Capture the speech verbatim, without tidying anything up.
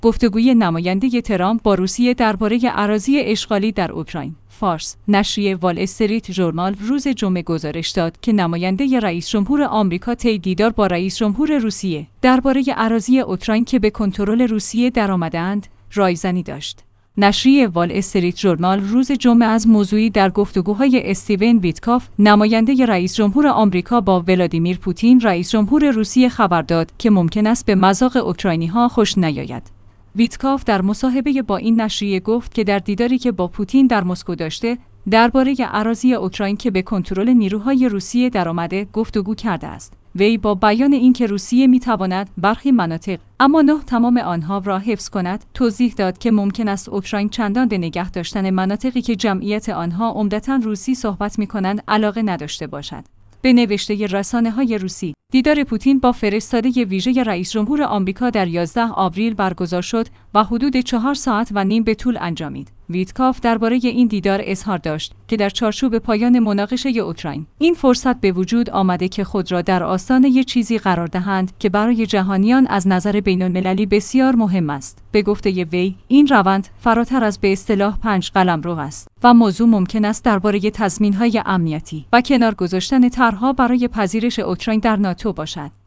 گفتگوی نماینده ترامپ با روسیه درباره اراضی اشغالی در اوکراین. فارس. نشریه وال استریت ژورنال روز جمعه گزارش داد که نماینده رئیس جمهور آمریکا طی دیدار با رئیس جمهور روسیه درباره اراضی اوکراین که به کنترل روسیه درآمده‌اند، رایزنی داشت. نشریه وال استریت ژورنال روز جمعه از موضوعی در گفتگوهای استیون ویتکاف، نماینده رئیس جمهور آمریکا با ولادیمیر پوتین، رئیس جمهور روسیه خبر داد که ممکن است به مذاق اوکراینی‌ها خوش نیاید. ویتکاف در مصاحبه با این نشریه گفت که در دیداری که با پوتین در مسکو داشته، درباره اراضی اوکراین که به کنترل نیروهای روسیه درآمده گفتگو کرده است. وی با بیان اینکه روسیه می‌تواند برخی مناطق، اما نه تمام آنها را حفظ کند، توضیح داد که ممکن است اوکراین چندان به نگه داشتن مناطقی که جمعیت آنها عمدتاً روسی صحبت می‌کنند علاقه نداشته باشد. به نوشته رسانه‌های روسی، دیدار پوتین با فرستاده ویژه رئیس جمهور آمریکا در یازده آوریل برگزار شد و حدود چهار ساعت و نیم به طول انجامید. ویتکاف درباره این دیدار اظهار داشت که در چارچوب پایان مناقشه اوکراین، این فرصت به وجود آمده که خود را در آستانه چیزی قرار دهند که برای جهانیان از نظر بین‌المللی بسیار مهم است. به گفته وی، این روند فراتر از به اصطلاح پنج قلمرو است و موضوع ممکن است درباره تضمین‌های امنیتی و کنار گذاشتن طرح‌ها برای پذیرش اوکراین در ناتو باشد.